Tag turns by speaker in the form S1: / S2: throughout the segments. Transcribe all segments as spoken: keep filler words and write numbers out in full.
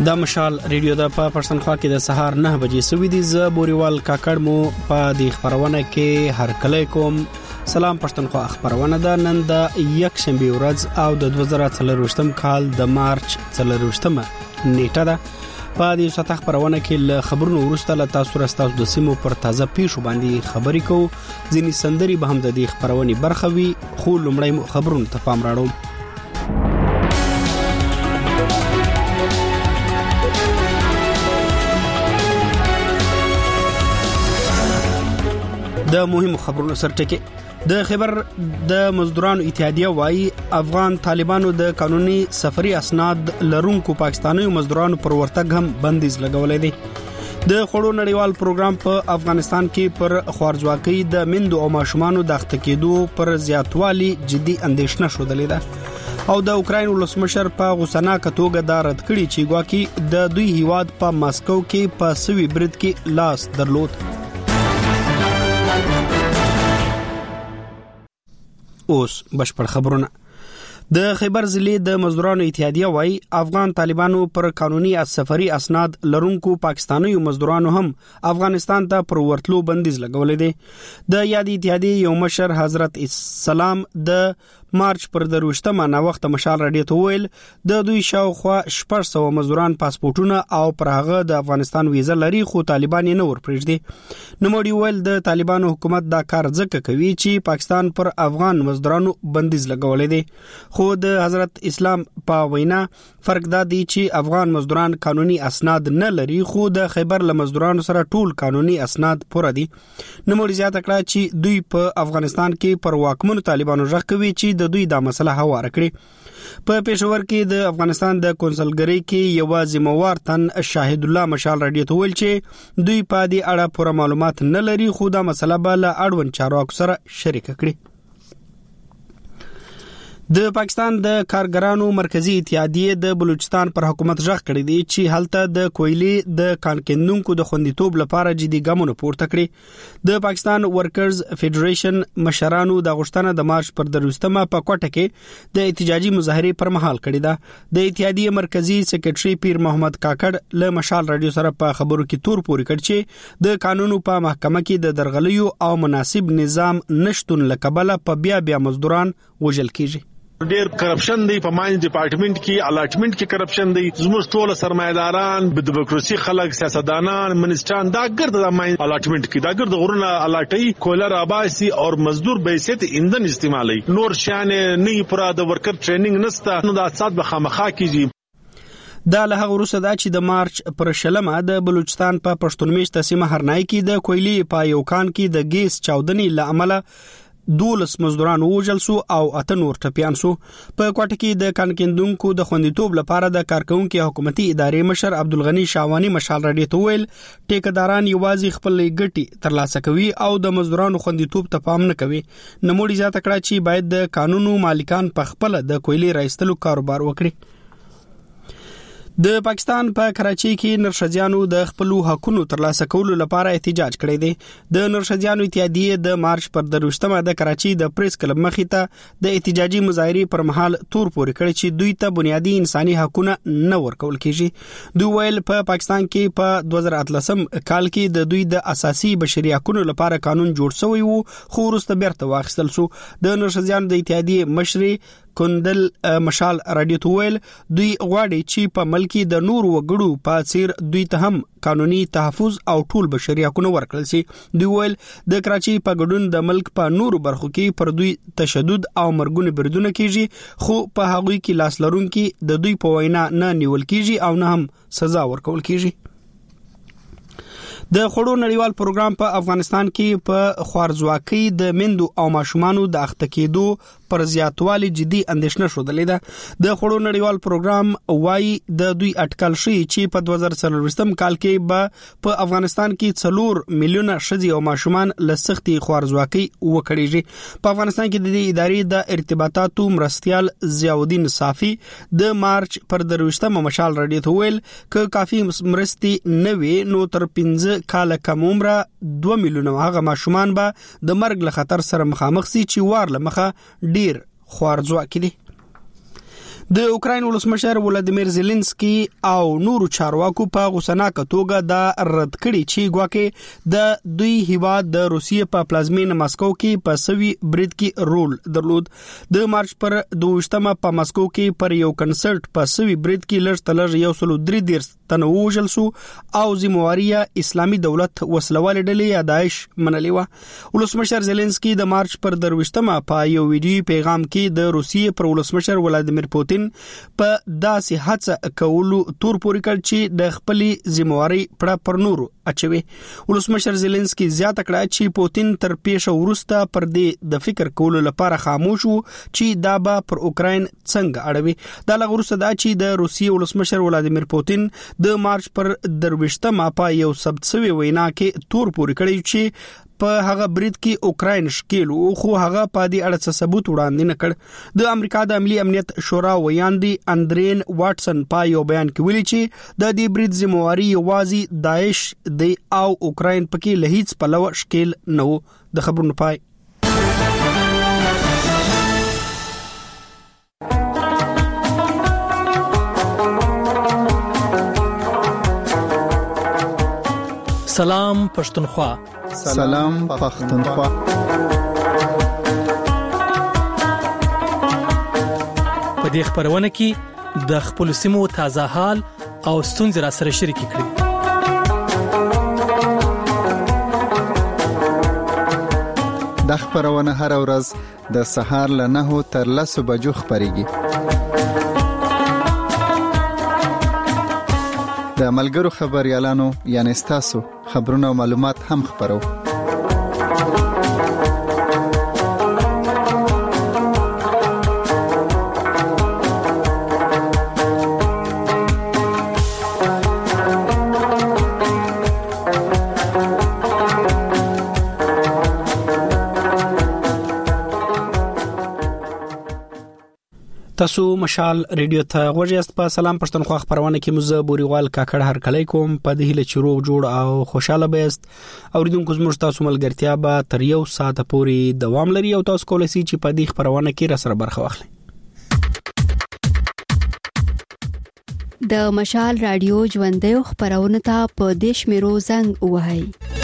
S1: د مشال ریډیو د په پښتونخوا کې د سهار نه بجې سوي دي. ز بوريوال کاکړ مو په دې خبرونه کې هر کله کوم. سلام پښتونخوا خبرونه ده. نن د یک شنبه ورځ او د دوه زره څلرویشتم کال د مارچ څلرویشتمه نیټه ده. په دې ساته خبرونه کې له خبرونو وروسته له تاسو راستاسو د سیمو پر تازه پیښو باندې خبرې کوو. ځینې سندري به هم د دې خبرونې برخه وي، خو لومړی خبرونه ته پام راړو. د مهمو خبرونو سرټکي د خبر د مزدورانو اتحادیه وايي افغان طالبانو د قانوني سفري اسناد لرونکو پاکستاني مزدورانو پر ورتګ هم بندیز لګولې دي. د خړو نړیوال پروګرام په افغانستان کې پر خوارځواکۍ د مندو او ماشومانو د اخته کېدو پر زیاتوالي جدي اندېښنه شودلې ده او د اوکراین ولسمشر په غوسناک توګه دا رد کړی چې ګواکې د دوی هیواد په ماسکو کې په سوي برید کې لاس درلود. اوس بشپړ خبرونه. د خیبر ضلع د مزدورانو اتحادیه وايي افغان طالبانو پر قانوني سفري اسناد لرونکو پاکستاني مزدورانو هم افغانستان ته پر ورتلو بندیز لګولې دي. د یادې اتحادیه یو مشر حضرت اسلام د مارچ پر دروشتمه نا وخت مشال رادیو ته ویل د دوی شاوخوا شپږ سوه مزدوران پاسپورتونه او پر هغه د افغانستان ویزه لري، خو طالبان یې نه ورپرېږدي. نوموړي ویل د طالبانو حکومت دا کار ځکه کوي چې پاکستان پر افغان مزدورانو بندیز لګولې دي. خو د حضرت اسلام په وینا فرق دا دی چې افغان مزدوران قانوني اسناد نه لري، خو د خیبر له مزدورانو سره ټول قانوني اسناد پوره دي. نوموړي زیاته کړه چې دوی په افغانستان کې پر واکمنو طالبانو ژغ کوي چې د دوی دا مسله هواره کړي. په پېښور کې د افغانستان د کونسلګری کې یو ذمہوار تن شاهد الله مشال رادیو ته ویل چې دوی په دې اړه پوره معلومات نه لري، خو دا مسله به له اړوند چارواکو سره شریک کړي. د پاکستان د کارګرانو مرکزی اتحادیه د بلوچستان پر حکومت ژغ کړی دی چې هلته د کویلې د کانکندونکو د خوندیتوب لپاره جدي ګامونه پورته کړي. د پاکستان ورکرز فدریشن مشرانو د غشتنه د مارچ پر دروستمه په کوټه کې د احتجاجي مظاهره پر مهال کړی ده. د اتحادیه مرکزی سیکریټري پیر محمد کاکړ له مشال رادیو سره په خبرو کې تور پوري کړ چې د قانونو په محکمه کې د درغلیو او مناسب نظام نشټون لکبله په بیا بیا مزدوران وژل کیږي.
S2: ډیر کرپشن دی په ماین ډپارټمنټ کې، الاټمنټ کې کرپشن دی. زموږ ټول سرمایداران، د ډیموکراسي خلک، سیاستدانان، منسټران دا ګرد د ماین الاټمنټ کې دا ګرد غرونه الاټي کولر آباسي او مزدور به حیثیت ایندن استعمالي. نور شان نه پورا د ورکر ټریننګ نسته، نو د اساس به خامخا کیږي. دا له هغه وروسته دا چې د مارچ پر شلمه د بلوچستان په پښتون میشته سیمه هرنای کې د کویلې په یو کان کې د ګیس چاودنې له امله دولس مزدوران وژل سو او اته نور ټپیان سو. په کوټه کې د کانکندونکو د خوندیتوب لپاره د کارکونکو حکومتي ادارې مشر عبدالغنی شاوانی مشال رادیو ته ویل ټیکداران یوازې خپل ګټي ترلاسه کوي او د مزدورانو خوندیتوب ته پام نه کوي. نوموړي زیاته کړه چې باید د قانونو مالکان په خپل د کویلې راایستلو کاروبار وکړي. د پاکستان په کراچۍ کې نرښځیانو د خپل حقوقو ترلاسه کولو لپاره احتجاج کړی دی. د نرښځیانو اتحادیه د مارچ پر دروشتمه د کراچۍ د پریس کلب مخې ته د احتجاجي مظاهره پر مهال تور پوري کړی چې دوی ته بنیادی انساني حقوقونه نه ورکول کیږي. دوی ویل په پاکستان کې په دوه زره اتلسم کال کې د دوی د اساسي بشري حقوقو لپاره قانون جوړ شوی وو، خو وروسته بیرته واخیستل شو. د نرښځیانو د اتحادیه مشري کندل مشال رادیو ته ویل دوی غواړي چې په ملکی د نور وګړو په څیر دوی ته هم قانوني تحفظ او ټول بشري حقوق ورکړل شي. دوی ویل د کراچۍ په ګډون د ملک په نورو برخو کې پر دوی تشدد او مرګونه بریدونه کیږي، خو په هغوی کې لاس لرونکي د دوی په وینا نه نیول کیږي او نه هم سزا ورکول کیږي. د خړو نړیوال پروګرام په افغانستان کې په خوارځواکۍ د مندو او ماشومانو د اخته کېدو پر زیاتوالي جدي اندېښنه شودلې ده. د خړو نړیوال پروګرام وايي د دوی اټکل شي چې په دوه زره څلرویشتم کال کې به په افغانستان کې څلور میلیونه ښځې او ماشومان له سختي خوارځواکۍ وکړيږي. په افغانستان کې د دې ادارې د ارتباطاتو مرستيال ضیاءالدین صافي د مارچ پر دروشتمه مشال رادیو ته ویل ک کافي مرستي نه وي نو تر پنځه کال کم عمره دوه میلیونه هغه ماشومان به د مرګ له خطر سره مخامخ سي چې وار له مخه ډیر خوارځواکي دي.
S1: د اوکراین ولسمشر ولادیمیر زيلنسکي او نورو چارواکو په غوسناکه توګه دا رد کړي چې ګواکې د دوی هیواد د روسیې په پلازمینه ماسکو کې په سوي برید کې رول درلود. د مارچ پر دوشتمه په ماسکو کې پر یو کنسرت په سوي برید کې لږ تلږ یو سل درې دېرش تنه وژل شو او ذمہواري اسلامي دولت وسلوال ډلې یا داعش منلې و. ولسمشر زيلنسکي د مارچ پر دروشتمه په یو ویډیو پیغام کې د روسیې پر ولسمشر ولادیمیر پوتین په داسې هڅه کولو تور پوري کړ چې د خپلې ذمہواري پړه پر نورو اچوي. ولسمشر زيلنسکي زیاته کړه چې پوتین تر پیښه وروسته پر دې د فکر کولو لپاره خاموش وو چې دا به پر اوکراین څنګه اړوي. دا لغورسته دا چې د روسیې ولسمشر ولادیمیر پوتین د مارچ پر دروشتمه په یو ثبت شوی وینا کې تور پوري کړی چې په هغه برید کې اوکراین شکیل او خو هغه په دې اړه څه ثبوت وړاندې نه کړ. د امریکا د عملی امنیت شورا ویاندي اندرین واټسن په یو بیان کې ویلي چې د دې برید ذمہواري یوازې داعش دی او اوکراین پکې له هیڅ پلوه شکیل نه و. د خبرونو پای.
S3: سلام پښتونخوا.
S4: سلام پښتونخوا.
S3: په دې خبرونه کې د خپل سیمو تازه حال او ستونزې را سره شریک کړئ.
S4: د خبرونه هر ورځ د سهار له نهو تر لسو بجو خبريږي. د ملګرو خبريالانو یعنی تاسو خبرونه او معلومات هم خبرو.
S1: تاسو مشال ریډیو ته غوږیاست. په سلام پښتونخوا خبرونه کې مزه بوريوال کاکړ هر کله کوم په دې له چروغ جوړ او خوشاله بیاست. اوریدونکو زموږ تاسو ملګرتیا به تر یو ساعت پورې دوام لري او تاسو کولای شئ چې په دې خبرونه کې را سره برخه واخلئ.
S5: د مشال رادیو ژوندۍ خبرونه ته په دیش میرو زنګ وهاي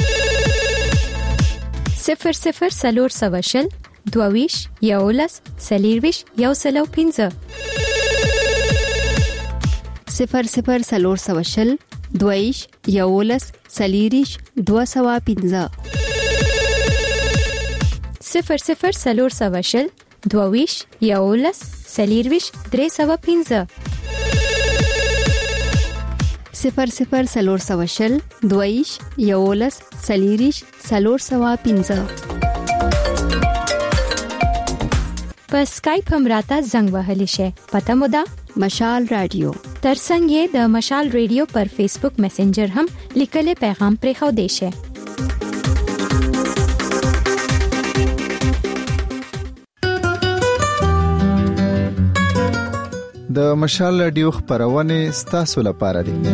S6: صفر صفر سلور سواشل دوویش یولس سلیرویش یو سلو پینزه
S5: صفر صفر سلور سواشل دوویش یولس سلیریش دو سوا پینزه
S6: صفر صفر سلور سواشل دوویش یولس سلیرویش درې سوا پینزه
S5: صفر صفر سلور سواشل دوویش یولس سلیریش سلور سوا پینزه.
S6: په سکایپ هم راته زنګ وهلی شي. پته مو ده
S5: مشال رادیو.
S6: ترڅنګ یې د مشال رادیو پر فیسبوک میسنجر هم لیکلي پیغام پرې خو دی شي.
S4: د مشال رادیو خبرونه ستاسو لپاره دي.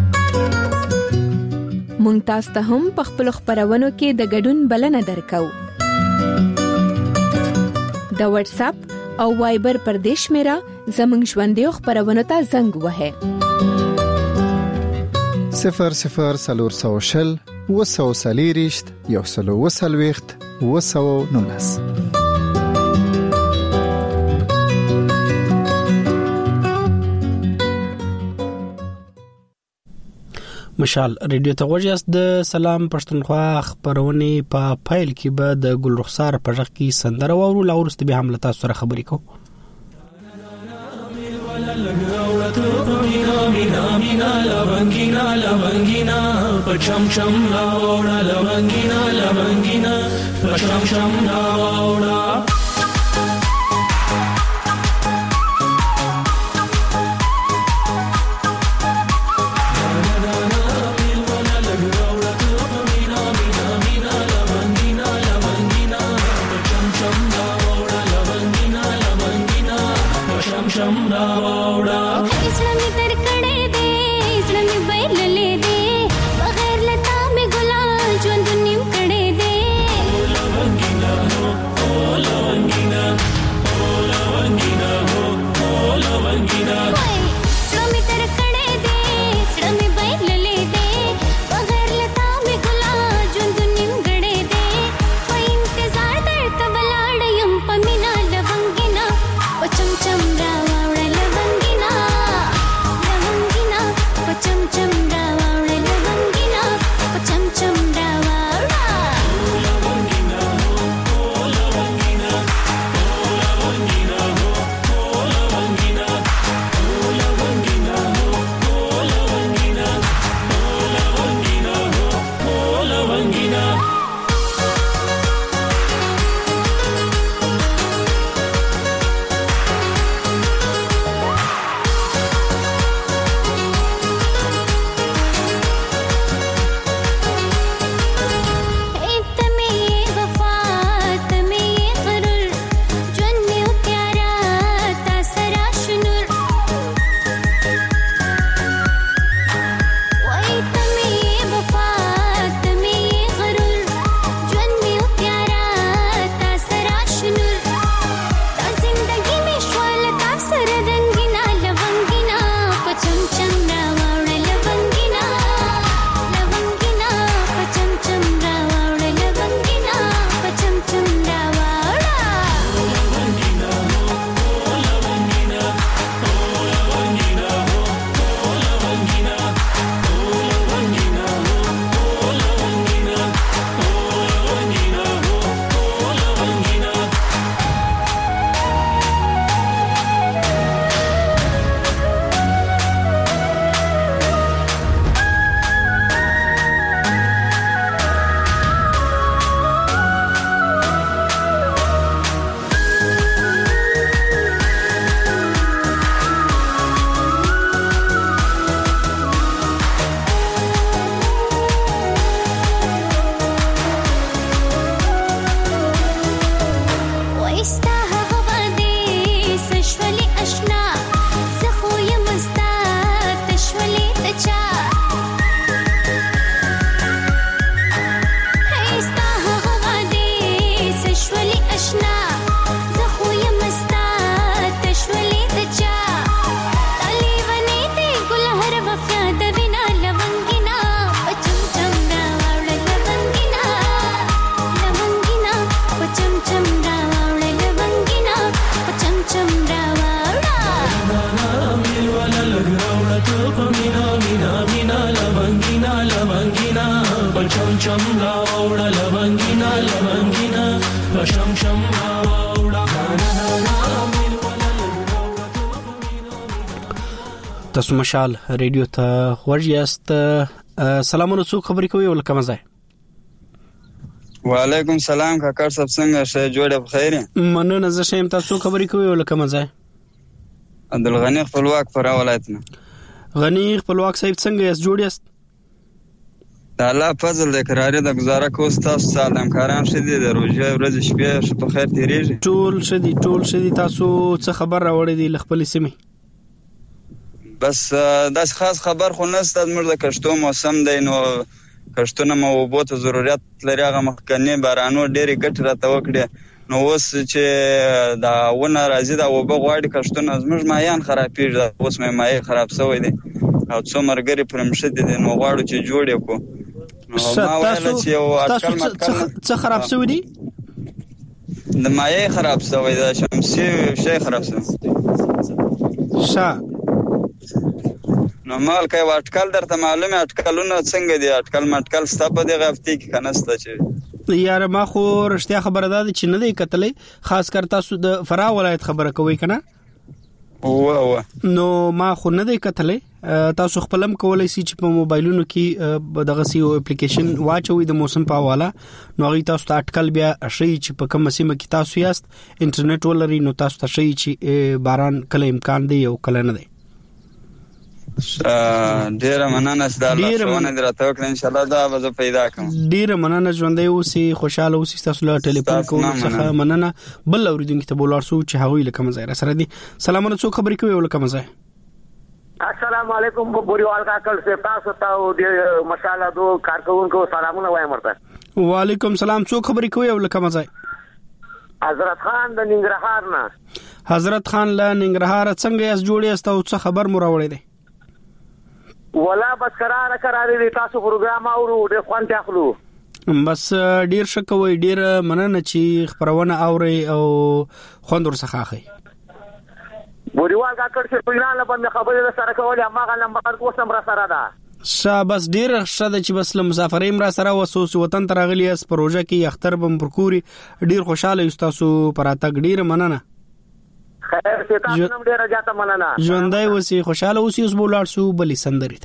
S7: مونږ تاسو ته هم په خپل خبرونو کې د ګډون بلنه درکو. د واتس اپ او وایبر پر دیش میرا زمنګ ژوندۍ خبرونه ته زنګ وهه
S4: صفر صفر سلور سوشل وسو سلیریشت یو سلو وسلويخت وسو نونس.
S1: مشال ریډیو ته غوږیاست. د سلام پښتونخوا خبرونه په فایل کې به د ګل رخسار په ځخ کې سندره وورو لاورست به هم لتا سره خبرې کو.
S8: इस्लामी तरकड़े दे इस्लामी बैल ले दे बगैर लता में गुलाब जो दुनिया कड़े दे
S9: چم چم راوړه لونګینا لونګینا شم شم راوړه
S1: تاسو مشال ریډیو ته ورجاست. سلامونه، څو خبرې کوي ولکه مزه؟
S10: وعلیکم سلام کاکا صاحب، څنګه شه جوړه بخیر؟
S1: مننه، زه شیم. تاسو خبرې کوي ولکه مزه؟
S10: عبدالغنی خپلواک پر ولایتنه.
S1: غنی خپلواک صاحب څنګه یاست؟ جوړ یاست؟
S10: الله فضل د قرارې د گزاره کوست تاسو سال همکاران شدي د روزه ورځ شپه شپ خیر تیریږي.
S1: ټول شدي ټول شدي. تاسو څه خبر راوړی دی خپل سیمه؟
S10: بس داس خاص خبر خو نشته، موږ د کشتو موسم دی نو کشتونه مو وبوته ضرورت لري. هغه مخکنی بارانو ډېری ګټ راته وکړي، نو اوس چې دا ونه راځي دا وبه غواړي کشتونه زموږ مایان خرابېږي. اوس مې مای خراب شوی دی او څو مرګري پرمشد دي، نو غواړو چې جوړ یې کو.
S1: تاسو څه خراب شوی دی؟
S10: د مای خراب شوی دی، شمسي شي خراب شوی
S1: شا.
S10: نو مال کوي اټکل درته معلومه اټکلونه څنګه دي؟ اټکل مټکل ستا په دغه هفته کې کنهسته چې
S1: یار ما خو رښتیا خبره ده چې نه دی کتلې، خاص کر تاسو د فرا ولایت خبره کوي کنه؟
S10: واه واه
S1: نو ما خو نه دی کتلې. تاسو خپلم کولای شئ چې په موبایلونو کې دغه سیو اپلیکیشن واچوي د موسم په حواله، نو هغه تاسو ته اټکل بیا شي چې په کوم سیمه کې تاسو یاست انټرنیټ ولري، نو تاسو ته شي چې باران کله امکان دی او کله نه دی.
S10: ډیره مننه ستاسو لاسونه درته وکړم، ان شاء الله دا به پیدا کوم.
S1: ډیره مننه، ژوندۍ اوسئ، خوشاله اوسئ. تاسو له ټلیفون کوم څخه مننه. بل اوریدونکو ته بولار سو چې هغه لکه مزه سره دي. سلامونه، څو خبرې کوي ولکه مزه؟
S11: السلام علیکم بوریوال کاکل سے تاسو ته د مشاله دو کارکونکو سلامونه وایم ورته.
S1: وعلیکم سلام، څو خبرې کوي ولکه مزه؟
S11: حضرت خان د ننګرهار نه.
S1: حضرت خان له ننګرهار څنګه یاست؟ جوړ یاست او څه خبر مو راوړی دی؟
S11: ولا بس قرار قرار دي تاسو پروګرام اورو ډېر خوان تاخلو.
S1: بس ډیر شکوي، ډیر مننه چې خبرونه اوري او خوند ور څخه اخی.
S11: بوریوال کا کړ چې پیران له باندې خبرې سره کولې، ما غل نمبر کوسم را سره ده.
S1: شا بس ډیر شته چې بس له مسافرین را سره وسوس وطن ته راغلی اس پروژه کې اختر بم پرکوري. ډیر خوشاله یو تاسو پراته، ډیر مننه.
S11: خیر ته تاسو نم ډیر جاته مننه.
S1: ژوندۍ اوسئ، خوشاله اوسئ. اوس بولار سو بلی سندري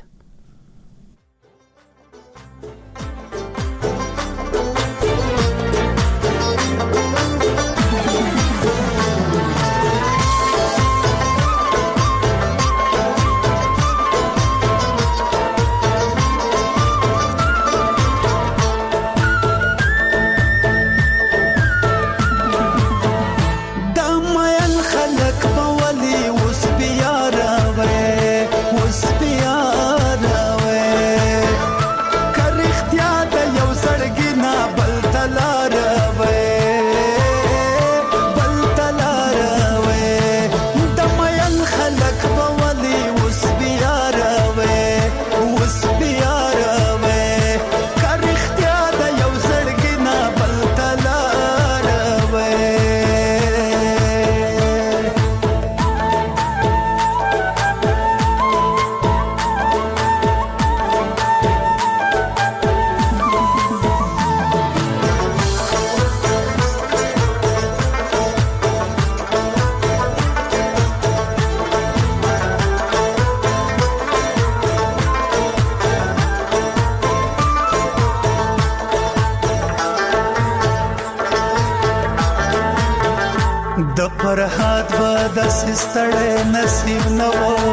S12: د فرحات به د سستړې نصیب نو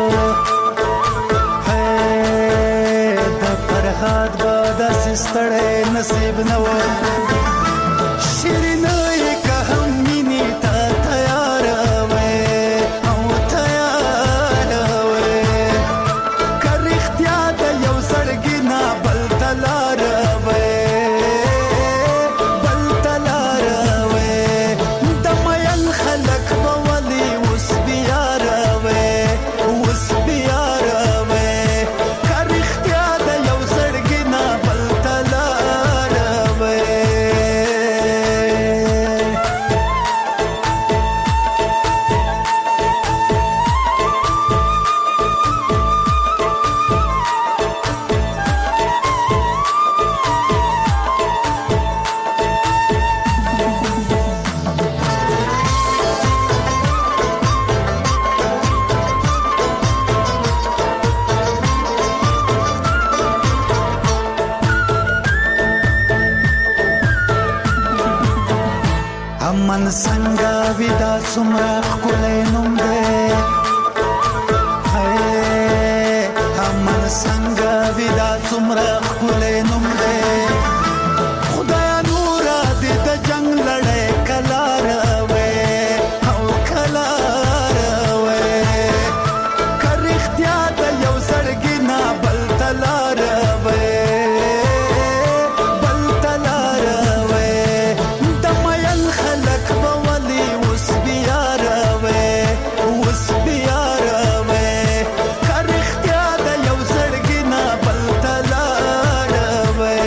S12: هي د فرحات به د سستړې نصیب نو شیرینې که هم مینې ته تیار وې او تیار وې که رښتیا د یو زړګي نه بل تلار وې امن څنګه ودا څومره ښکلی نوم دی امن څنګه ودا څومره ښکلی نوم دی خدای نور دې د جنگ لړۍ کلا راوي او کلا راوي کر اختیا د یو سړګي نه بل تلا راوي بل تلا راوي د مېل خلک بولي وس بیا راوي وس بیا راوي کر اختیا د یو سړګي نه بل تلا راوي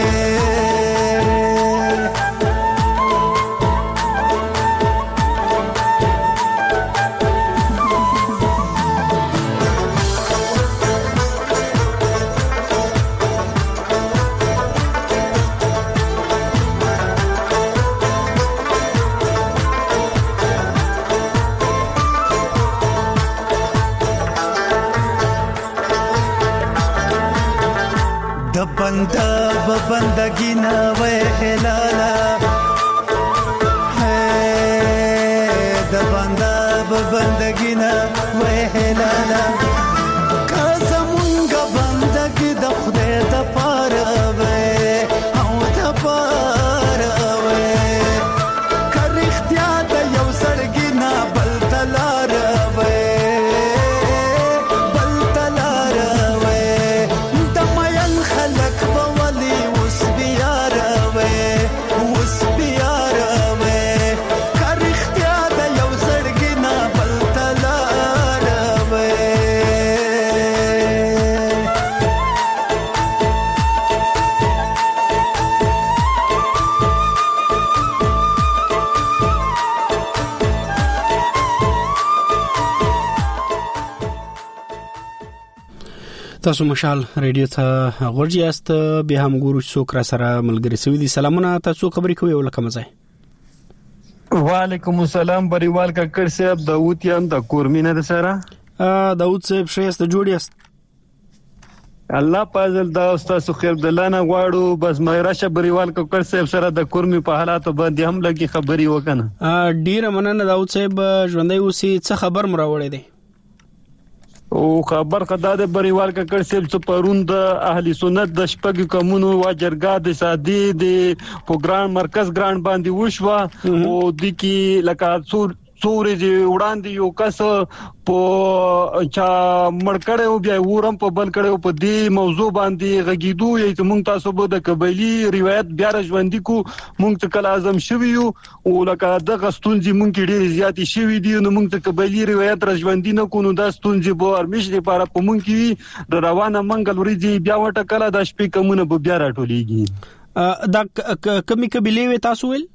S12: د بنده به بندگی نه وې هلالا د بنده به بندگی نه وې هلالا که زمونږ بندگی د خدای د پاره وې او د پاره وې که رښتیا د یو سړګي نه بل تلار وې بل تلار وې د مېل خلک بولي وس بیا راوي وس بیا راوي که رښتیا د یو سړګي نه بل تلار وې
S1: تاسو مشال ریډیو ته غوړی است به هم ګورو څوک را سره ملګری سوي دي سلامونه تاسو خبرې کوي ولکه مزه
S13: وعلیکم السلام بریوال کا کړ صاحب داوود یم د کورمینه سره
S1: داوود صاحب شېست جوړی است
S13: الله پازل دا استاد خیر دلانه غواړو بس مې راشه بریوال کا کړ صاحب سره د کورمي په حالاتو باندې هم لګي خبري وکنه
S1: ډیره مننه داوود صاحب ژوندۍ اوسې څه خبر مراوړې دي
S13: او خبر خدای د بریوال کا کړ صاحب څو پرون د اهلی سنت د شپږ کمونو واجرګا د سادي د پروګرام مرکز ګران باندې وشو او د کی لکه څور څورې دی وړاندې یو کس په چا مړکړې او بیا ورم په بل کړو په دې موضوع باندې غږیدو یې موږ تاسو به د قبایلی روایت بیا ژوندۍ کو موږ ته کله اعظم شوی او لکه د غستونځي موږ ډېر زیات شوی دي نو موږ ته قبایلی روایت را ژوندۍ نه کو نو د ستونځي به ارمش لپاره په موږ کې روانه منګل ورځي بیا وټه کله د شپې کومونه به بیا راټولېږي
S1: دا کمی قبیله وي تاسو ول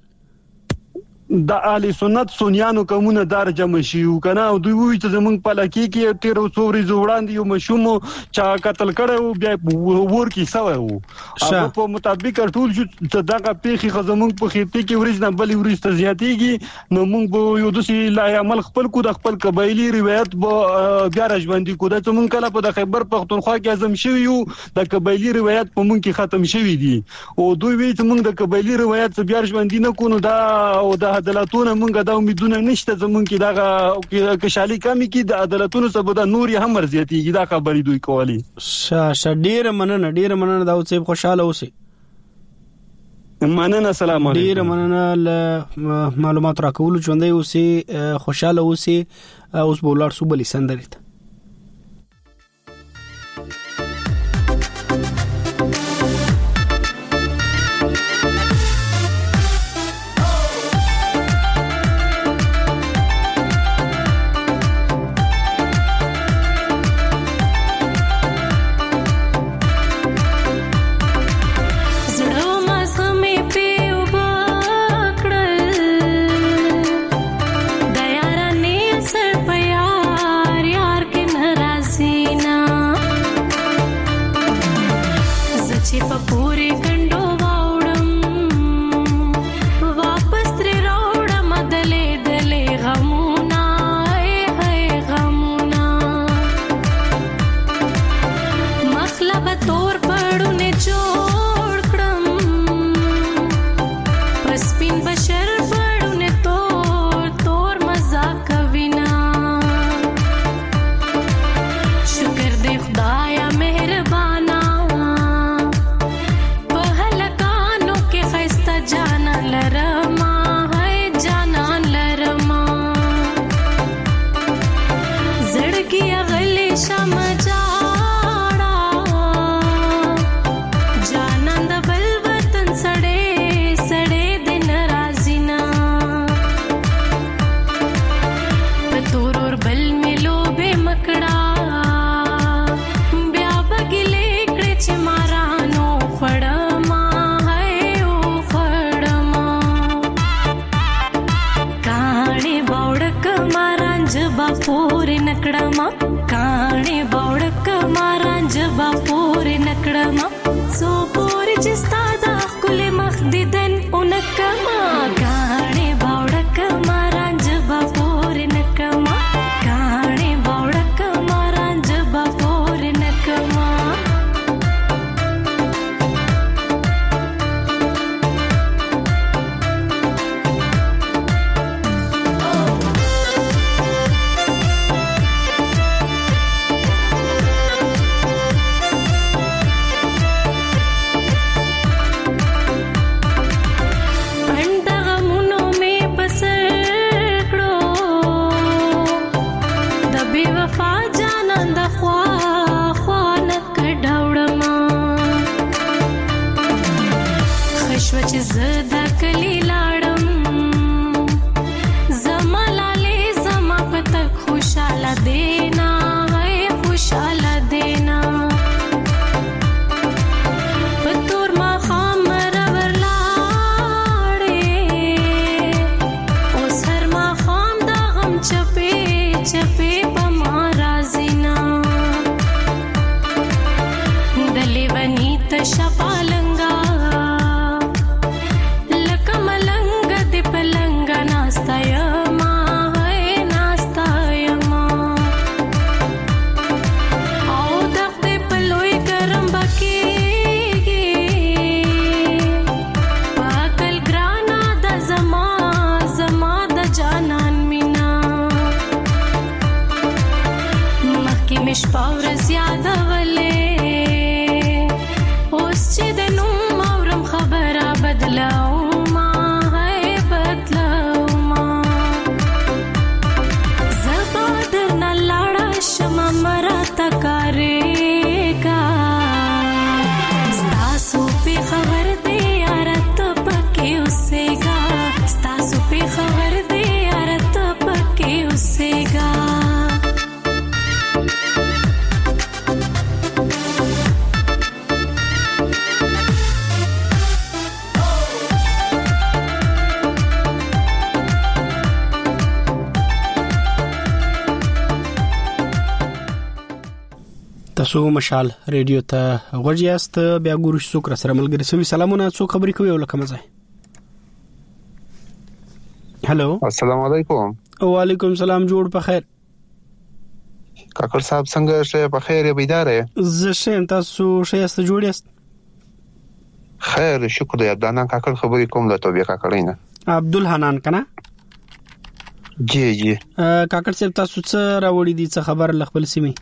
S13: د اهل سنت سنیانو کومونه دار جمع شيو کنه او دوی وی چې زمونږ په لکی کې تیر څوري زوړاندې یو مشوم چا قتل کړو بیا ورکی سوي وو هغه په مطابق ټول چې دغه پیخي خزمونږ په خېټه کې ورځ نه بلې ورځ ته زیاتېږي نو موږ به یو دسي لا عمل خپل کو د خپل قبایلی روایت به بیا راځوندې کو د موږ کله په خیبر پختونخوا کې اعظم شوی یو د قبایلی روایت په موږ کې ختم شوی دي او دوی وی چې موږ د قبایلی روایت بیا راځوندې نه کو نو دا او د عدالتونو مونږه دا امیدونه نشته زمونږ کې دا کشالي کمی کې د عدالتونو سبب د نور هم ورزياتيږي دا خبرې دوی کولی
S1: شاشه ډیر مننه ډیر مننه دا اوسې خوشاله اوسې
S13: مننه سلام علیکم
S1: ډیر مننه معلومات راکول ژوندۍ اوسې خوشاله اوسې اوس بولار صوبلي سندرت
S8: बशर पड़ूने तो नकड़मा काणे बौड़क मारांज बापोर नकड़मा सो पोर जिस्ता दा कुले मखदिदन उनकमा काणे बौड़क मारांज बापोर नकमा काणे बौड़क मारांज बापोर नकमा زدا کلی لاړم زما لاله زما پتک خوشاله دینا ہے خوشاله دینا پتور ما خامر ورلاړې اوس هر ما خام دا غم چپې چپې په ما رازینا دلی ونی ته شپالنګا شپاور زیاده ولې اوس چې د نوم اورم خبره بدلاو ما ہے بدلاو ما زبا درنا لاړه شمه مرا تکارېګا ستاسو په خبر دی یار ته پکې اوسېګا ستاسو په خبر دی یار ته پکې اوسېګا
S1: تاسو مشال ریډیو ته غوړیاست بیا ګورو څوک را سره ملګری سوي سلامونه څوک خبرې کوي ولکه مزه هالو
S14: السلام علیکم
S1: وعلیکم السلام جوړ په خیر
S14: کاکړ صاحب څنګه شه په خیر بیدار یې
S1: زه شم تاسو شایسته جوړ یاست
S14: خیر شکر دی عبدالحنان کاکړ خبرې کوم له توبې کاکړینا
S1: عبدالحنان کنه
S14: جی جی
S1: کاکړ صاحب تاسو څه راوړی دي څه خبر لخبل سیمه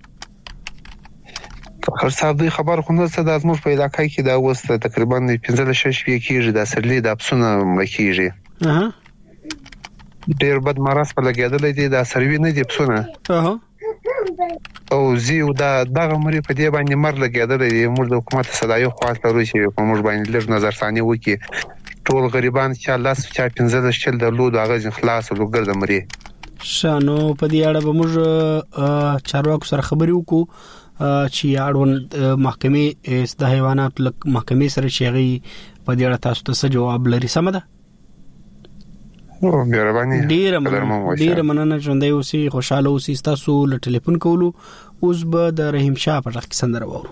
S14: کاکړ صاحب دی خبر خو نه څه د ازموږ په علاقې کې دا وسته تقریبا پنځه شش کېږي د سرلی د اپسونه مکیږي
S1: اها
S14: ډیر بد مرز په لګیدل دي د سروي نه دي اپسونه
S1: اها
S14: او زیو دا دغه مری په دې باندې مر لګیدل دي موږ د حکومت صدايو خواست لرو چې په موږ باندې لږ نظر ثاني وکي ټول غریبان چې الله سچا پنځه شل د لود هغه خلاص لوګر د مری
S1: شانو په دې اړه به موږ چارواکو سره خبرې وکړو چې اړوند محکمې د حیوانات محکمې سره شيغي په دې اړه تاسو ته جواب لري سم ده
S14: او مهرباني
S1: ډیر مننه ډیر مننه ژوندۍ اوسې خوشاله اوسې تاسو له ټلیفون کولو اوس به د رحیم شاه په ځخ کې سندره وورو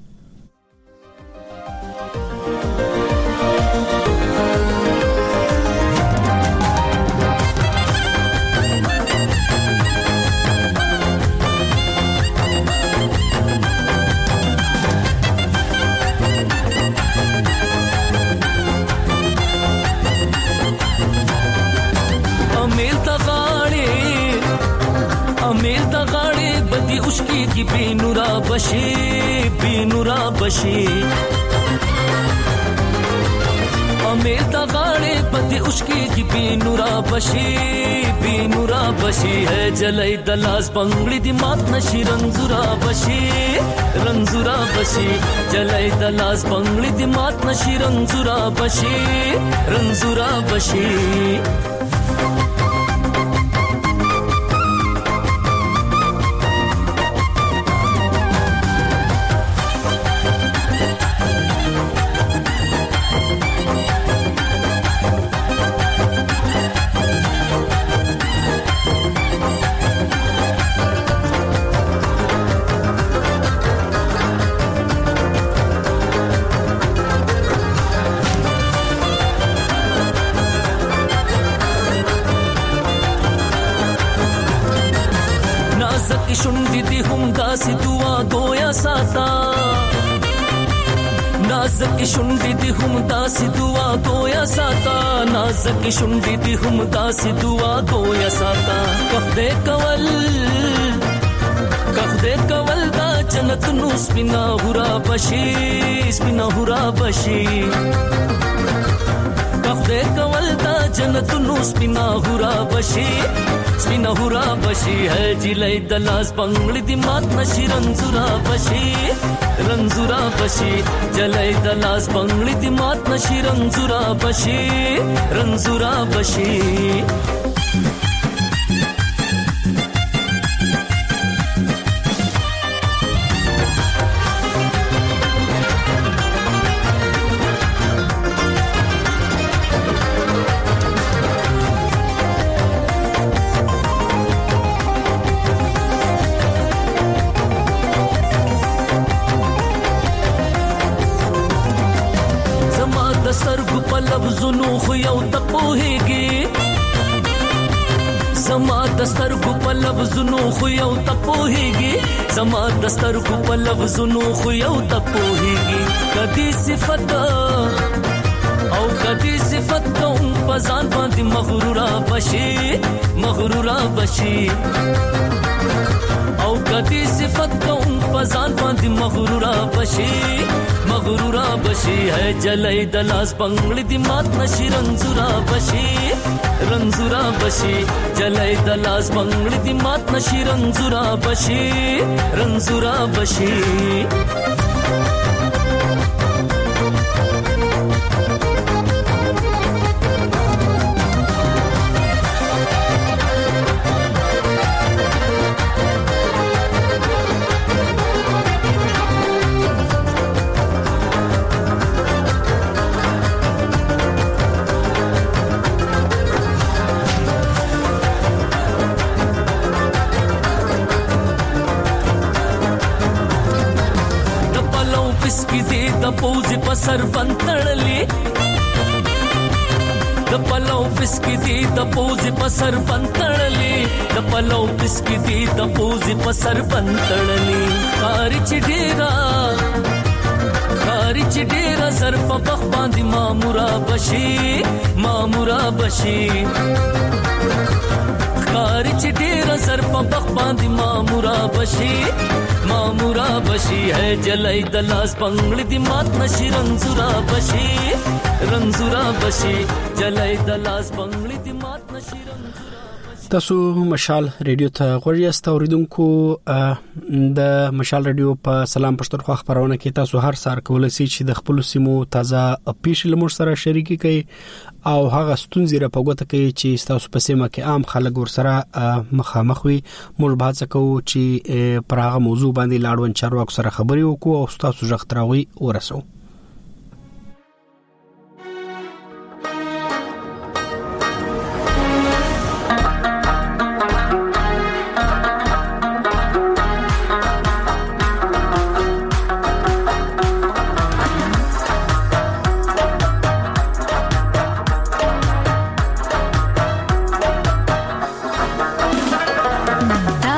S9: उसकी की बेनुरा बशी बेनुरा बशी अमेर तगाड़े पति उसकी की बेनुरा बशी बेनुरा बशी है जलाई दलास बंगड़ी दी मात नशी रंजुरा बशी रंजुरा बशी जलाई दलास बंगड़ी दी मात नशी रंजुरा बशी रंजुरा बशी نازک شونډې دې هم داسې دعا ګویا ساته نازک شونډې دې هم داسې دعا ګویا ساته کخدې کول کخدې کول دا جنت نو سپینا هورا بشي سپینا هورا بشي کخدې کول دا جنت نو سپینا هورا بشي سپینا هورا بشي ہے جلای دلاس بنگړې دی مات نشي رنزورا بشي رنزورا بشي جلای دلاس بنگړې دی مات نشي رنزورا بشي رنزورا بشي سترګو په لفظونو خو یو ته پوهېږي زما د سترګو په لفظونو خو یو ته پوهېږي زما د سترګو په لفظونو خو یو ته پوهېږي کدي صفت او کدي صفت کوم په ځان باندې مغرورا بشي مغرورا بشي او کدي صفت کوم په ځان باندې مغرورا بشي مغرورا بشي ہے جلای دلاس بنگړې دی مات نشي رنزورا بشي رنزورا بشي جلای دلاس بنگړې دی مات نشي رنزورا بشي رنزورا بشي د پوزې په سر بنتړلې د پلو بسکی دی د پوزې په سر بنتړلې د پلو بسکی دی د پوزې په سر بنتړلې کاری چې ډیرا کاری چې ډیرا سر په بخ باندې مامورا بشي مامورا بشي کاری چې ډیرا سر په بخ باندې مامورا بشي مامورا بشي ہے جلای دلاس بنگړې دی مات نشي رنزورا بشي رنزورا بشي جلای دلاس بنگړې دی مات نشي
S1: تاسو مشال ریډیو ته غوړی است اوریدونکو د مشال ریډیو په سلام پښتونخوا خبرونه کې تاسو هر سار کولای شئ چې د خپل سیمو تازه پیښې لمر سره شریکي کړئ او هغه ستونزې را پګوته کوي چې تاسو په سیمه کې عام خلک ورسره مخامخ وي موږ به څه کوو چې پر هغه موضوع باندې لاړون چارواکو سره خبرې وکړو او تاسو ژغتراوي ورسو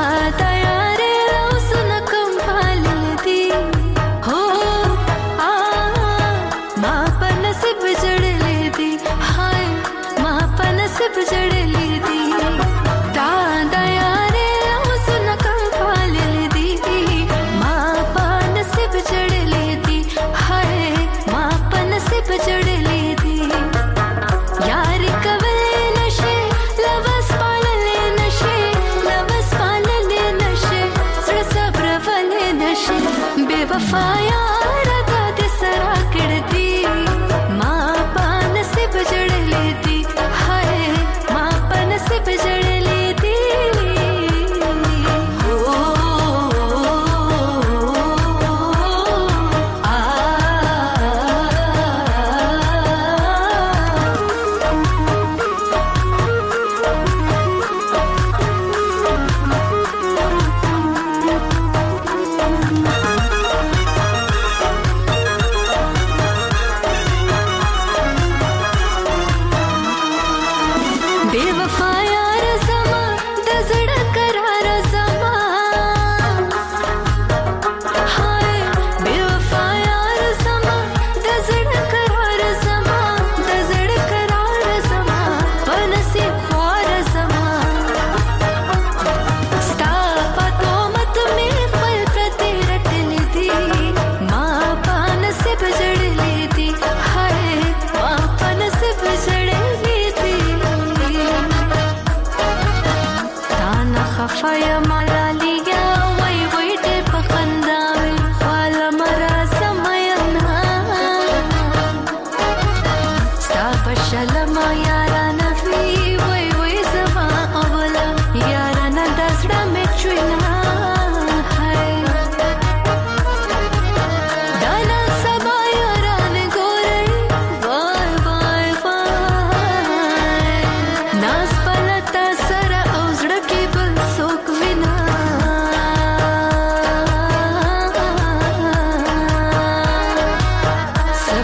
S8: हो आ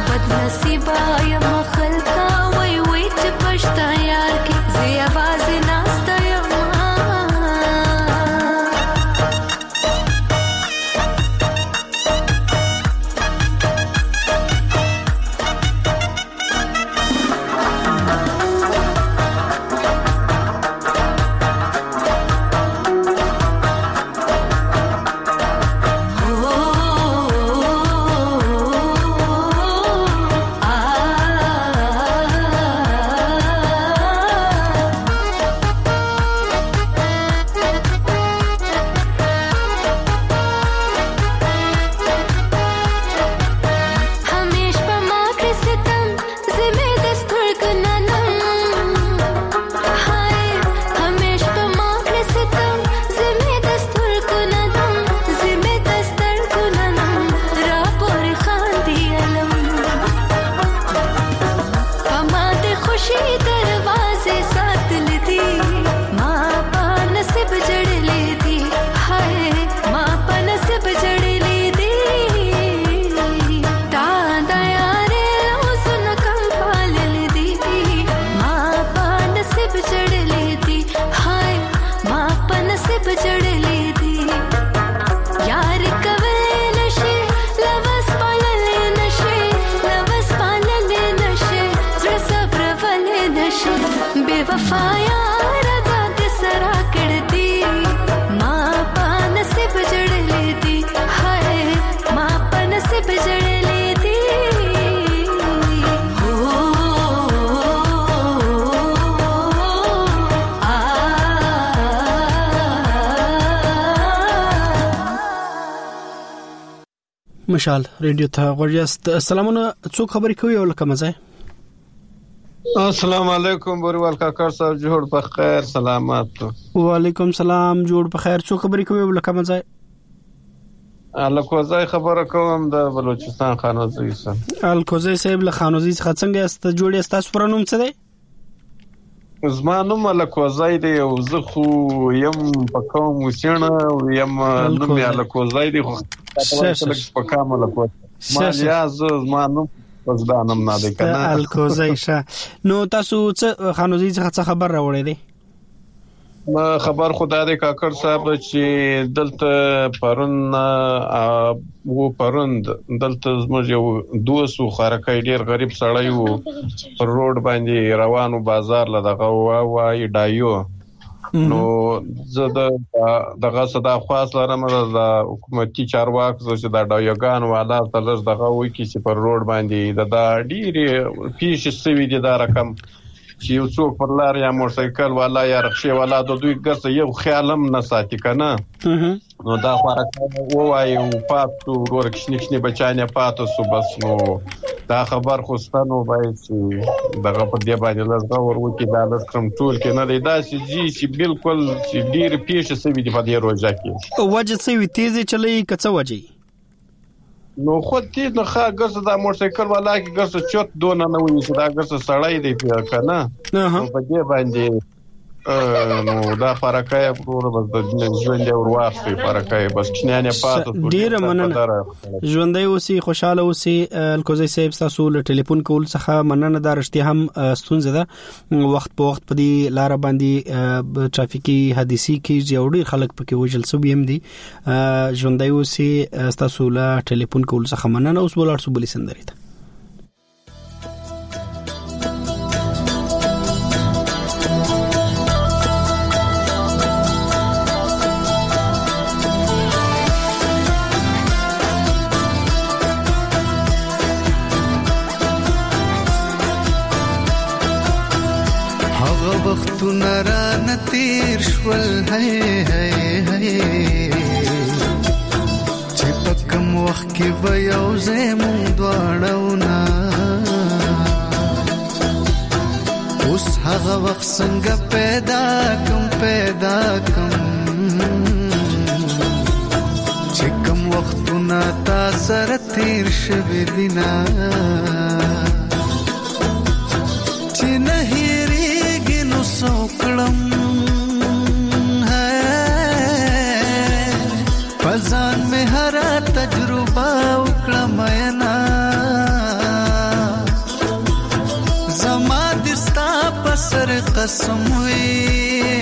S8: بد نصیبه یم خلکا وای وای چې پښتا یار کې زه یوازې ناسته یم
S1: مشال ریډیو ته غوړیاست. سلامونه، څوک خبرې کوي او لکه مزه؟
S15: السلام علیکم بوریوال کاکړ صاحب، جوړ په خیر، سلامات.
S1: وعلیکم سلام، جوړ په خیر. څوک خبرې کوي او لکه مزه؟
S15: الکوزای خبره کوم د بلوچستان خانوزي سره.
S1: الکوزای صاحب له خانوزي څخه څنګه است جوړی است؟ تاسو پر نوم څه دی؟
S15: زما نوم الکوزای دی او زه خو یم په کوم وسینه یم نوم یې الکوزای دی خو تاسو په کوم الکوزای ما یا زما نوم پزدانم نه دی کنه
S1: الکوزای شه. نو تاسو څه خانوزي څخه خبر راوړی دی؟
S15: ما خبر خدای کاکړ صاحب چې دلته پرون او پروند دلته زموږ یو دوسو خارکای ډیر غریب سړی وو پر روډ باندې روانو بازار لدغه وای ډایو. نو زه دغه صدا خاص لرم د حکومتي چارواکو چې دا ډایوګان والا تلز دغه وای چې پر روډ باندې د ډیر پیښ سوي دي دا رقم چې یو څوک پر لار یا موټرسایکل والا یا رخصه والا د دوی ګرځي یو خیالم نه ساتي کنه. نو دا خورکه وای او پاتو ورکشنیشنی بچانه پاتو سو بس. نو دا خبر خو ستنو وای چې دغه په دی باندې لږه ورو کې دا لږ کم ټول کې نه دی دا چې بالکل چې ډیر پیښه سوي دی په دې روزه کې.
S1: وجه سوي تیزه چلی کڅه وجه
S15: نو خود تیز نه ښه ګرځه دا موټرسایکل والا کې ګرځه چوت دونه نه وایي چې دا ګرځه سړی دی کنه. نو په دې باندې نو دا فرقای پرور بس د ژوند او واخې فرقای بس کښنانه پاتو
S1: ډیر مننه. ژوندۍ اوسې خوشاله اوسې. الکوزي صاحب تاسو له ټلیفون کول څخه مننه. دا رښتیا هم ستونزه ده وخت په وخت په دې لار باندې ټرافیکي حادثې کې جوړ خلک پکې وجل سو بیم دي. ژوندۍ اوسې تاسو له ټلیفون کول څخه مننه. اوس ولر سو بلی سندري ته
S12: وختو نران تیر شول هی هی هی چې پکم وخت کې ویو زمون دواړو نا اوس هغه وخت څنګه پیدا کوم پیدا کوم چې کوم وختو نا تا سره تیر شوي دینا چې نه سوکړم ہے پزان میں ہر تجربہ وکړم نا قسم وي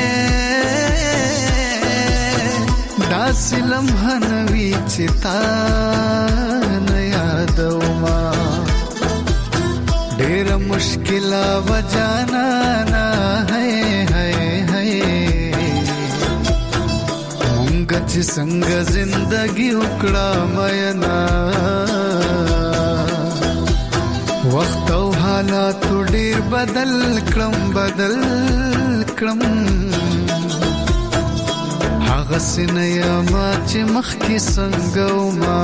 S12: داسې لمحه نه وي چې تا نه یادوما ډېره مشکله وه جانانه هی هی هی مونږ چې څنګه زندګي وکړه مینا وخت او حالاتو ډېر بدل کړم بدل کړم هغه سینه یما چې مخکې څنګه وما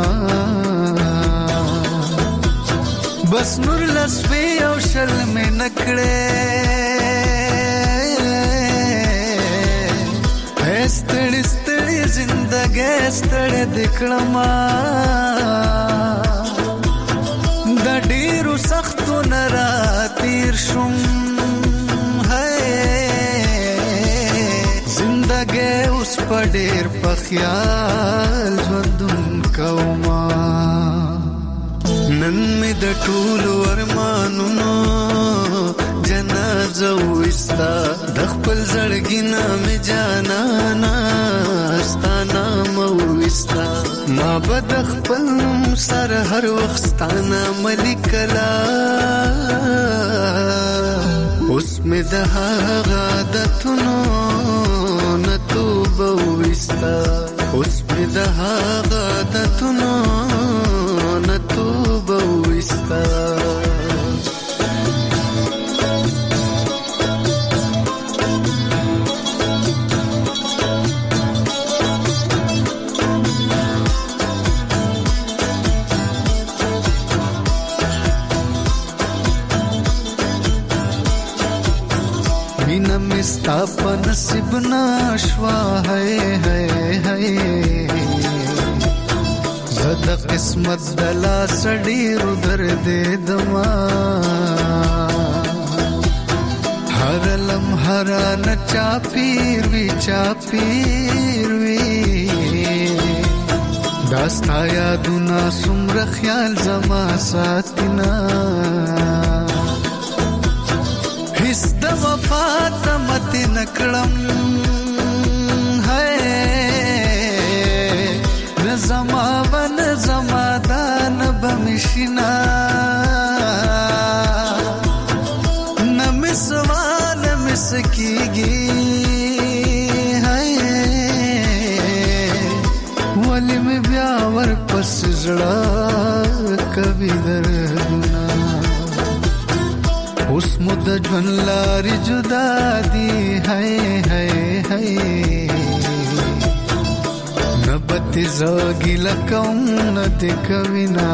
S12: بس نور لسپې او شل مې نکړې ستړې ستړې زندګۍ ستړې دې کړما د ډېرو سختو نه راتېر شوم زندګۍ اوس په ډېر په خیال ژوندون کوما نن مې د ټولو ارمانونو جنازه وستا د خپل زړګي نه مې جانانا ستا نام وستا ما به د خپل سر هر وخت ستا نام لیکلا اوس مې د هغه عادتونو نه توبه وستا اوس مې د هغه عادتونو نه توبه وستا مینا مستا په نصیب نشوا ہے ہے ہے زده قسمت دلا سړي در دې دما هر لمحه نه چا پیر وی چا پیر وی داستا یادونه سمره خیال زما ساتینا هیڅ د وفا تمت نکړم زما ون زما دان بمشنا نمسوال مسکیږي هاي ولی می بیا ور پس زړه کوي درنا اوس مد ژوند لاري جدا دي هاي هاي هاي نبتی زاگی لکم ندی کوینا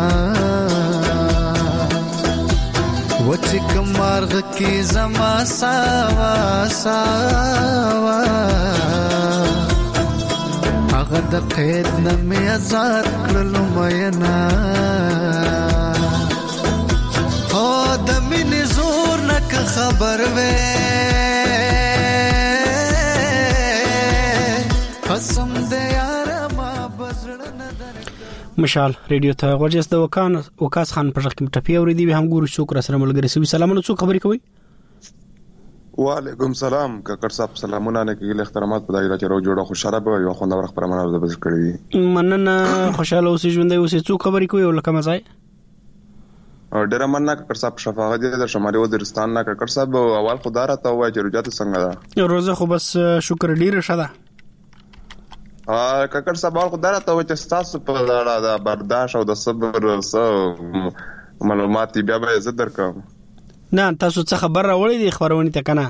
S12: وچی کمارغ کی زما ساوا ساوا اغا دا قید نمی ازاد کرلو مینا او دا منی زور نک خبر وی قسم دے
S1: مشال ریډیو ته ورجس د وکان وکاس خان پر رقم ټپی اوریدي به هم ګورو شکر سره ملګری سوي سلامونه څو خبرې کوي
S16: وعلیکم سلام کاکړ صاحب سلامونه نه کېږي احترامات په دایره کې راو جوړه خوشاله به یو خوندور خبرونه د بز کړی
S1: مننه خوشاله اوسې ژوندې اوسې څو خبرې کوي ولکه مزای
S16: ډېر مننه کاکړ صاحب شفاعت دې د شمالي وزیرستان نه کاکړ صاحب اول خدای راته وایي چې رجات څنګه ده
S1: روزه خو بس شکر ډیر شته
S16: ا کاکړ صاحب خدای راته وایي چې تاسو په لاره د برداشت او د صبر سره معلومات بیا به زه درکم
S1: نه تاسو څه خبر راوړی دی خبرونه ته کنه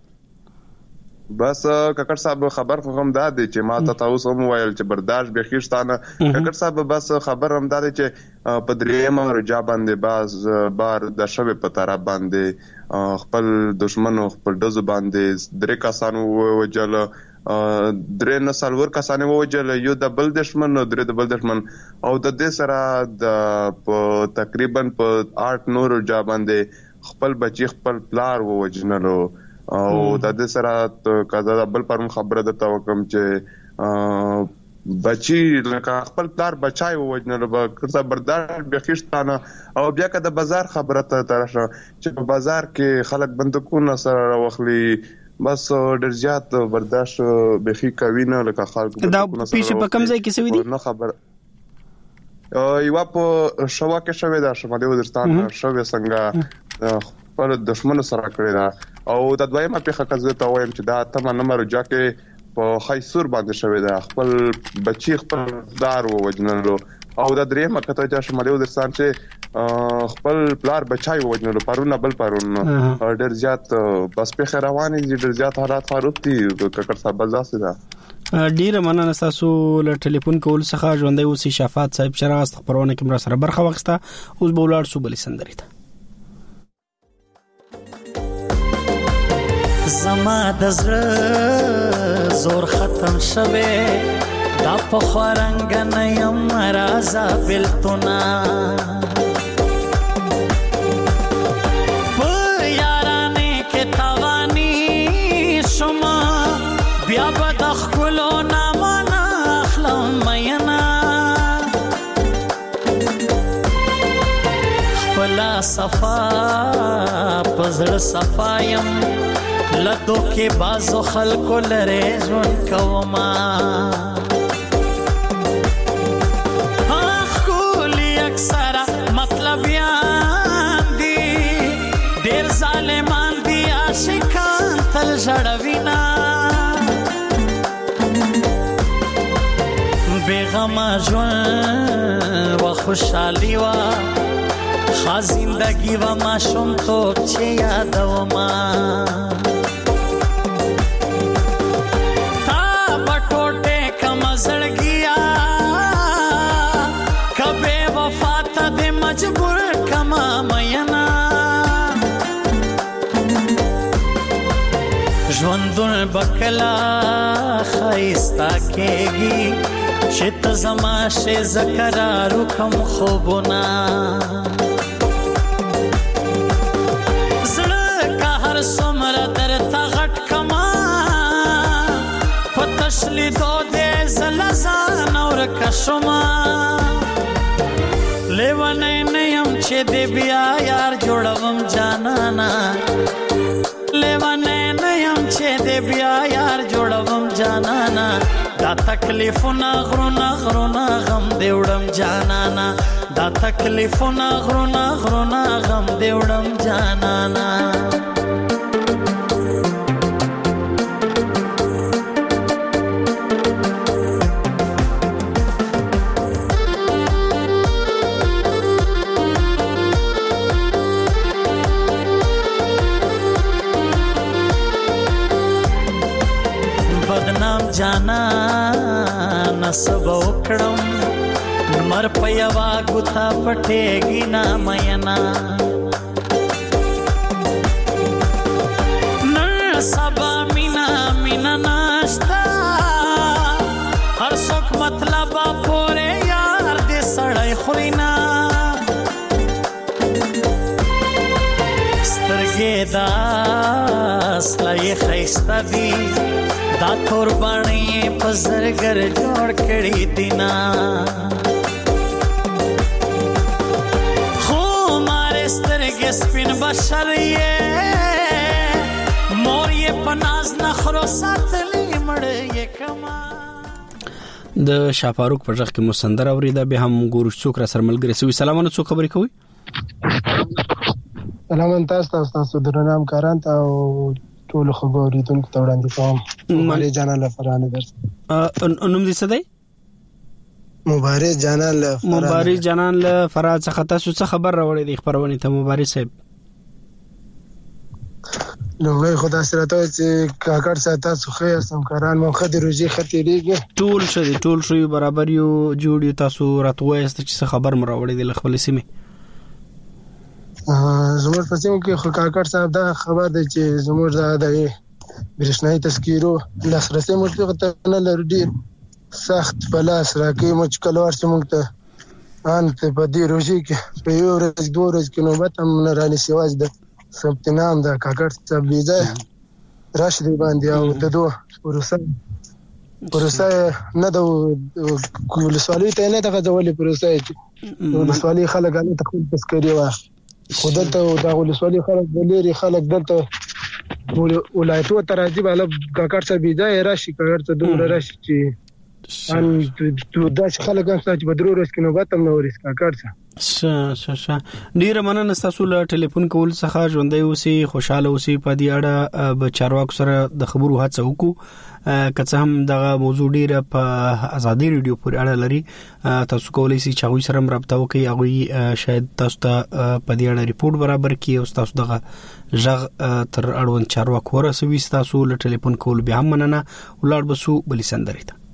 S16: بس کاکړ صاحب خبر خو هم دا دی چې ما ته تاسو هم ویل چې برداشت به خېشتانه کاکړ صاحب بس خبر هم دا دی چې په درېم رجا باندې باز بار د شوه په طرف باندې خپل دشمن خپل دزو باندې درې کسانو وجل درې نسلور کسانو وجل یو د بل دشمن او درې د بل دشمن او د دې سره د تقریبا په آठ نور رجا باندې خپل بچی خپل پلار ووجنلو او د دې سره کزا بل پرم خبره د توکم چې بچي لکه خپل پلار بچای ووجنل به کړه برداشت بخښتانه او بیا که د بازار خبره ته ترشه چې په بازار کې خلک بندکونه سره راوخلي بس ډېر زیات برداشت بخي کوي نه لکه خلک
S1: دا پیښه په کوم ځای کې سوي دي
S16: نه خبر یو په شوا کې شوې ده شمالي وزیرستان شوې څنګه خپل دښمن سره کړی دا او د دویمه پیښه کزه ته وایم چې دا تمه نمبر جاکه په خیسور باندې شوې ده خپل بچي خپل دار ووجنلو او د دریمه کته چې شمالي وزیرستان چې خپل پلار بچای ووجنلو پرونه بل پرونه ډېر زیات بس په رواني ډېر زیات حالات خراب دي ککر صاحب بازاسه ده
S1: ډیره مننه تاسو له ټلیفون کول څخه ژوندۍ اوسې شفاعت صاحب شراست خبرونه کې مر سره برخه وخته اوس به ولاړ سو بلې سندري ته
S17: زما د زړه زور ختم شوه دا په خورنګ نه یم رازا بلتونا په یارانه کې توانی شما بیا به د خپلو نامه اخلم مینا خپلا صفا پزړه صفایم لدو کې بازو خلکو لره ژوند کوما اخ کولی اکثر مطلب یان دی ډیر ظالمان دی عاشقان تل ژړوینا بیغما ژوند و خوشحالی وا خا زندگی و ما شوم تو چې یادوما مجبور کما مینا ژوندون بکلا خیستا کېږي چې ته زما شې ذکرارو کم خوبونه زړه کا هر څومره درته غټ کما په تشلیدو دې زله ځان ورکه شوما لیوانه نیم چې دې بیا یار جوړوم جانانا لیوانه نیم چې دې بیا یار جوړوم جانانا دا تکلیفونه غرونه غرونه غم دې وړم جانانا دا تکلیفونه غرونه غرونه غم دې وړم جانانا جانا نسب وکړم مر پيوا ګوتا پټېږي نا مینا نن سبا مینا مینا ناشتا هر څوک مطلب پورې یار دې سړی خورینا سترګې دا سلای خيستا دی دا تور باندې پزرګر جوړ کړی دینا خو ماره سترګې سپین بشر یې مور یې پناز نخرو ساتلې مړ یې کما
S1: د شاپاروک په ځخ کې مسندر اوریدا به هم ګورو څوک را سره ملګری سوي سلامونه څوک خبرې کوي
S18: سلام تاسو تاسو درنام کاران ته ټول خبرې دونکو ته وړاندې کوم مبارک جانان لفرانه درس
S1: نوم دې څه دی
S18: مبارک جانان لفرانه
S1: مبارک جانان لفرانه څخه تاسو څه خبر راوړی دی خبرونه ته مبارک صاحب
S18: نو وای خدا سره ته چې کاکړ سره تاسو خیر سم کاران مو خدي روزي خطرېږي
S1: ټول شې ټول شې برابر یو جوړ تاسو راتوي است چې خبر مراوړی دی خپل سیمه
S18: زموږ په سیمه کې خو کاکړ صاحب دا خبر دی چې زموږ د برښنايي تذکیرو لاسرسي مشکل ته نه لري سخت بلاس راکې مچ کلوار سمونږ ته ان ته په دې روزي کې په یو ورځ دوه ورځې کې نوبت هم نه راني سیواز ده سبت نام دا کاکړ صاحب دی راشد باندې او د دوه ورسره پروسه نه د ولسوالۍ ته نه دغه ډول پروسه چې ولسوالۍ خلک هغه ته خپل تذکرې وا خو دلته د ولسوالۍ خلک بلېری خلک دلته ولایتو ته راځي بالا کاکړ څه بيځای راشي کاکړ ته دومره راشي چې ان تو دا خلک هم چې بدرو ورځ کې نوبت هم نه ورس کاکړ څه
S1: ش ش ش ډیر مننه تاسو له ټلیفون کول څخه ژوندۍ اوسئ خوشاله اوسئ په دې اړه به چارواکو سره د خبرو هڅه وکړو که هم دغه موضوع ډیره په ازادي ریډیو پورې اړه لري تاسو کولای شئ چې هغه سره رابطه وکړئ هغه شاید تاسو ته په دې اړه ریپورت برابر کړي او تاسو دغه ژغ تر اړوند چارواکو ورسوي تاسو له ټلیفون کول بیا هم مننه ولړ بسو بلی سندري ته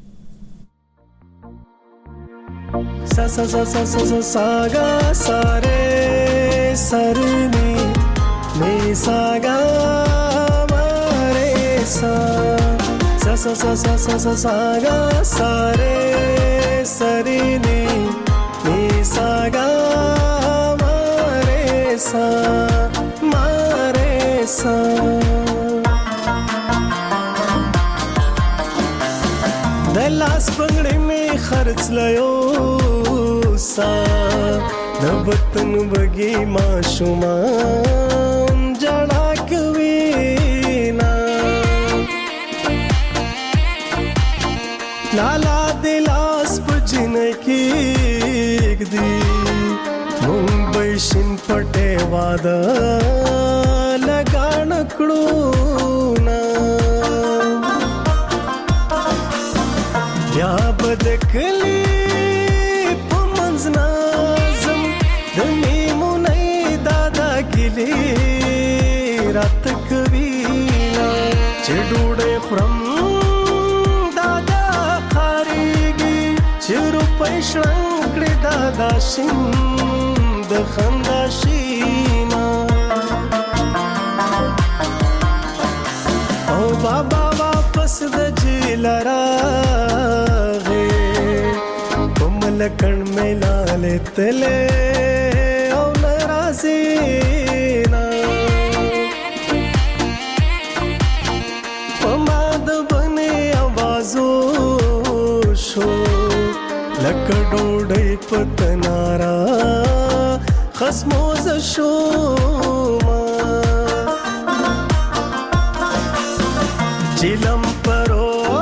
S19: sa sa sa sa sa sa sa ga sa re sa re ni ni sa ga ma re sa sa sa sa sa sa sa sa ga sa re sa re ni ni sa ga ma re sa ma re sa د لاس پنګړې می خرڅ لایو سا د وطن بګي ما شوما جړا کوي نا لالا د لاس پجن کې دی ممبئی شین پټه واده لګان کړو نا یا بدکلی پمنځ نازم د میمونې دادا ګلی رات کوینا چې ډوډۍ خورم دادا خاريږي چې روپۍ شړنګړې دادا شین د خندا شینا او بابا واپس د جیلرا لکن ملالے تلے او نرازی نا پماد بنے آوازو شو لکڑوڑی پتنارا خسموز شو جلم پرو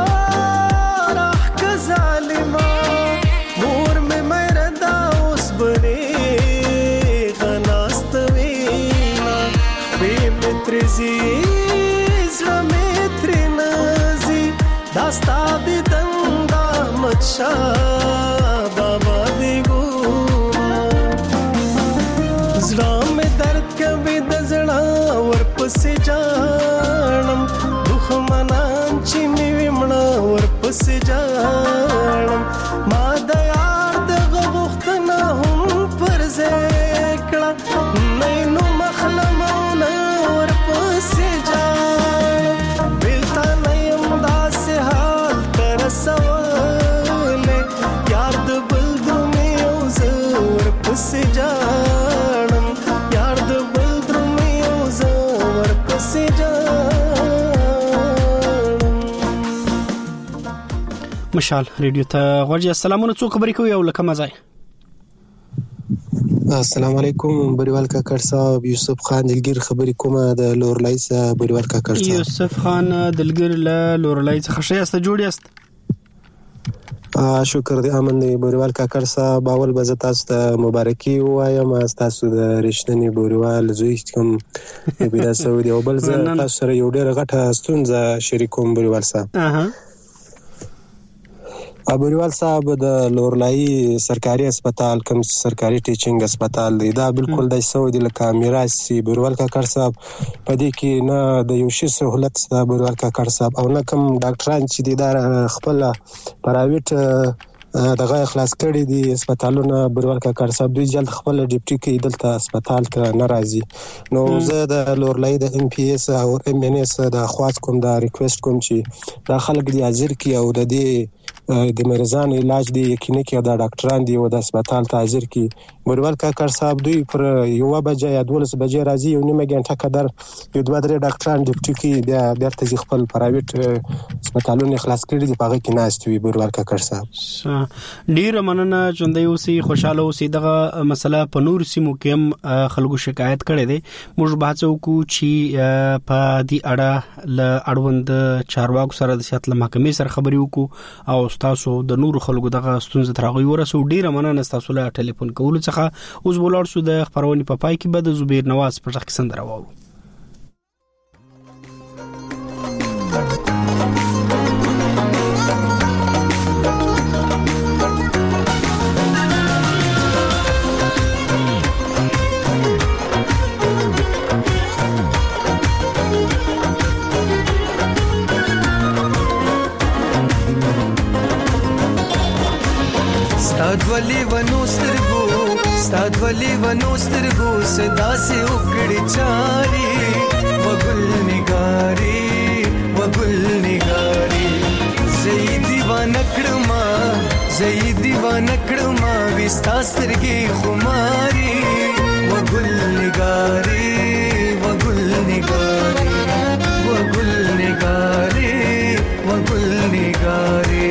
S19: داستا دیدن دا مچا بابا دیگو زړه مې درد کوي د زړه ورپسې جانم دښمنان چې مې ومړه ورپسې جانم ما د یار دغه غوښتنه هم پر ځای کړه نه نو مخلمونه ورپسې جانم بېلته نه یم داسې حال ته رسولی یار د بل درومې او زه ورپسې جانم یار د بل درومې او زه ورپسې جانم
S1: مشال ریډیو ته غوږی السلامونه څو خبرې کوي او لکه مزای
S20: السلام علیکم بریوال کاکړ صاحب یوسف خان دلګر خبرې کومه د لورلای صاحب بریوال کاکړ صاحب
S1: یوسف خان دلګر له لورلای څخه شایسته جوړ یاست
S20: شکر دې امن دی بریوال کاکړ صاحب اول به زه تاسو ته مبارکي وایم تاسو د رښتینی بریوال زوی کوم بیا سعودي او بل زه تاسو سره یو ډېر غټه ستونزه شریکوم بریوال صاحب اها ابوریوال صاحب د لورلای سرکاري هسپتال کوم سرکاري ټیچینګ هسپتال دی دا بالکل د سعودي لکه میراث سی بریوال کاکړ صاحب پدې کې نه د یو شي سہولت د بریوال کاکړ صاحب او نه کوم ډاکټران چې دي دا خپل پرایویټ دغه اخلاص کړی دي هسپتالونه بریوال کاکړ صاحب دوی جلد خپل ډیپټي کې دلته هسپتال ته ناراضي نو زه د لورلای د ام پی اس او ام ان اس د خواص کوم دا ریکوست کوم چې دا خلک دی حاضر کی او د دې د مریضانو علاج دی یقیني کې دا ډاکټران دی او د هسپتال ته حاضر کی بروال کاکړ صاحب دوی پر یو بجې یا دولس بجې راځي یو نیمه غنټه قدر یو دوه درې ډاکټران ډیپټي کې د بیرته خپل پرایویټ هسپتالونه خلاص کړي دي پاغه کې ناست وي بروال کاکړ صاحب
S1: ډیر مننه ژوندۍ اوسئ خوشاله اوسئ دغه مسله په نور سیمو کې هم خلکو شکایت کړي دي موږ بحث وکړو چې په دې اړه ل اړوند چارواکو سره د صحت محکمې سره خبري وکړو او تاسو د نور خلکو دغه ستونزې ترغوي ورسو ډیر مننه تاسو له ټلیفون کولو څخه اوس بولار شو د خبرونه په پای کې به د زبیر نواز په ځخ سندره وو
S12: ستادولی ونو سترګو ستادولی ونو سترګو صدا سے وګړي چاري وګل نگاری وګل نگاری زئی دیوانه کړما زئی دیوانه کړما وستا سترګي خماري وګل نگاری وګل نگاری وګل نگاری وګل نگاری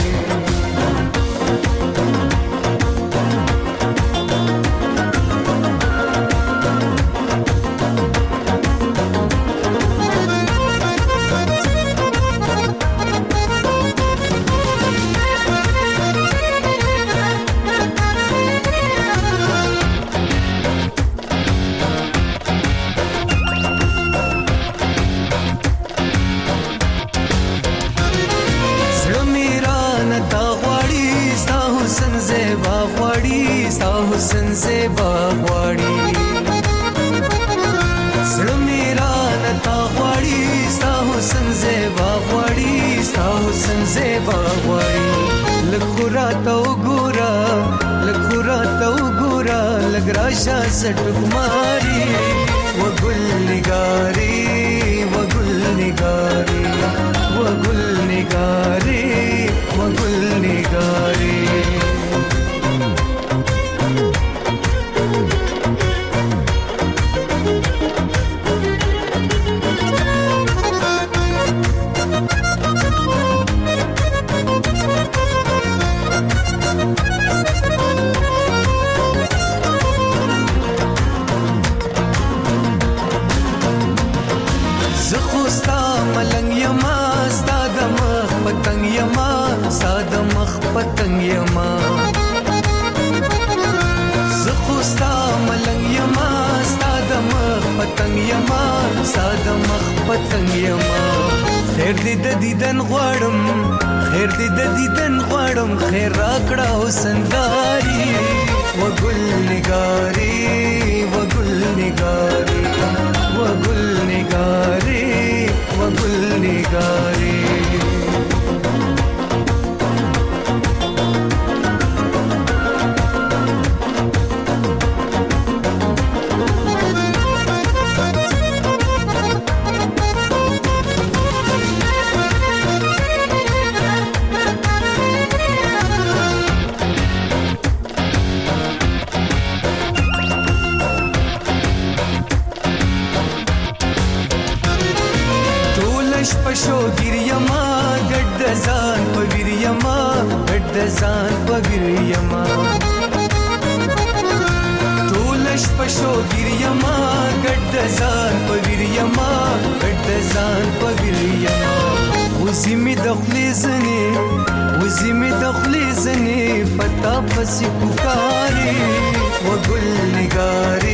S12: حسن زیبا غواړي زړه میرا نتا غواړي ستا حسن زیبا غواړي ستا حسن زیبا غواړي لکورا تو ګورا لکورا تو ګورا لګراشا سټ کماري وګل نگاری وګل نگاری وګل نگاری وګل نگاری پتنګ یما زخوستا ملنګ یما ساده مخ پتنګ یما ساده مخ پتنګ یما خیر دې د دیدن غواړم خیر دې د دیدن غواړم خیر راکړه حسنداري وګل نگاری وګل نگاری وګل نگاری وګل نگاری پشو ګریما ګډ ځان په ویریما ګډ ځان په ویریما ټولش پشو ګریما ګډ ځان په ویریما ګډ ځان په ویریما وزي می دخلي زني وزي می دخلي زني پتا پسې پکاري وګل نگاري